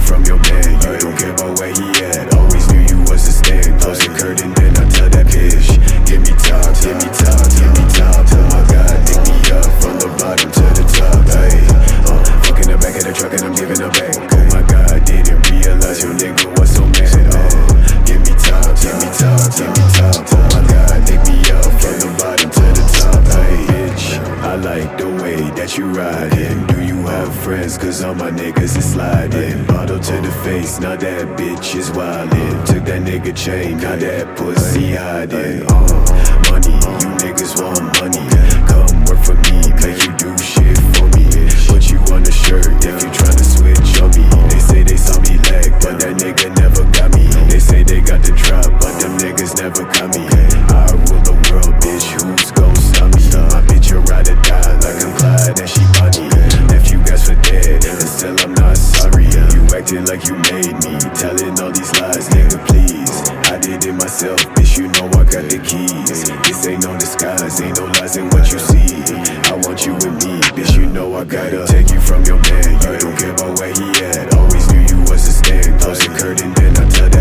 from your man. You don't care about where he at. Always knew you was a stand. Close the curtain, then I tell that bitch, give me top, give me top, give me top. Oh my God, pick me up from the bottom to the top. Hey, fuck in the back of the truck and I'm giving her back. Oh my God, didn't realize your nigga was so mad. Give me top, give me top, give me top. Oh my God, pick me up from the bottom to the top. Hey, bitch, I like the way that you riding. Do you have friends? Cause all my niggas is sliding. Bottle to the face, now that bitch is wildin'. Took that nigga chain, now that pussy hiding. Money, you niggas want money. Come work for me, make you do shit for me. Put you on a shirt if you tryna switch on me. They say they saw me lag, but that nigga never got me. They say they got the drop, but them niggas never got me. I rule the world, bitch, who's gon' stop me? My bitch, you ride or die like I'm Clyde and she Bonnie. Left you guys for dead, and still I'm not sorry. You acting like you made me, telling all these lies, nigga, please. I did it myself, bitch, you know I got the keys. This ain't no disguise, ain't no lies in what you see. I want you with me, bitch, you know I gotta take you from your man. You don't care about where he at. Always knew you was a stand. Close the curtain, then I tell that